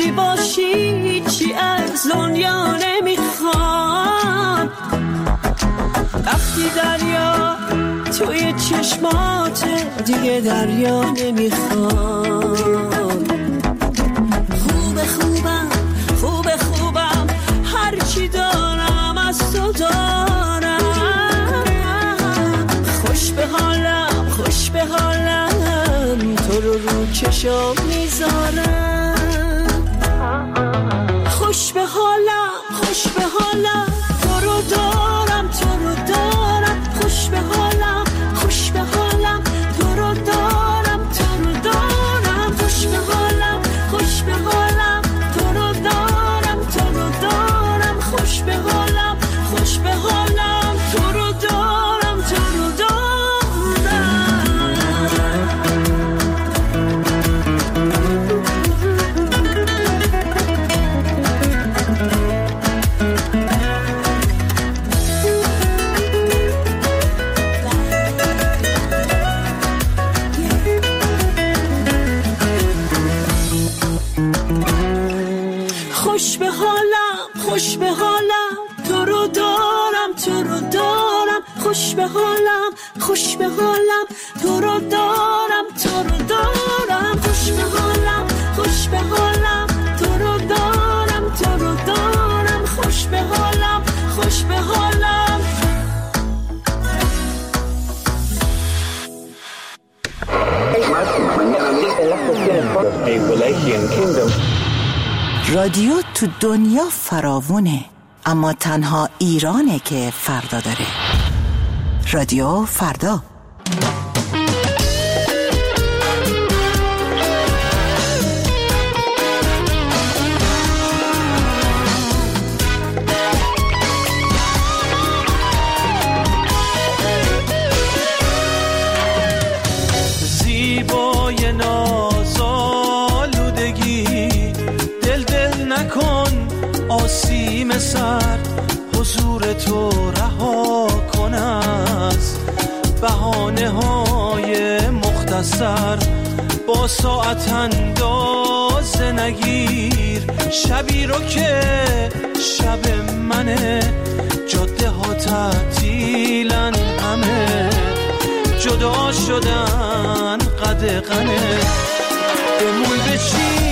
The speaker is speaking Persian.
وقتی باشی چی از دنیا نمیخوام، وقتی دریا توی چشماته دیگه دریا نمیخوام. خوبه خوبم خوبه خوبم هرچی دارم از تو دارم، خوش به حالم خوش به حالم تو رو چشم میذارم. خوش به حالم خوش به حالم تو رو دارم تو رو دارم، خوش به حالم خوش به حالم تو رو دارم تو رو دارم، خوش به حالم خوش به حالم تو رو دارم تو رو دارم، خوش به حالم خوش به حالم تو رو دارم تو رو دارم. خوش به حالم خوش به حالم تو رو دارم تو رو دارم، خوش به حالم خوش به حالم تو رو دارم تو رو دارم، خوش به حالم خوش به حالم تو رو دارم تو رو دارم، خوش به حالم خوش به حالم. رادیو تو دنیا فراوونه، اما تنها ایرانه که فردا داره. رادیو فردا. زیبای نازآلودگی دل نکن، آسیم سر حضور تو رها کن از بهانه های مختصر، با ساعت اندازه نگیر شبی رو که شب منه، جاده ها تعطیلن همه جدا شدن قدغنه، بمون به چی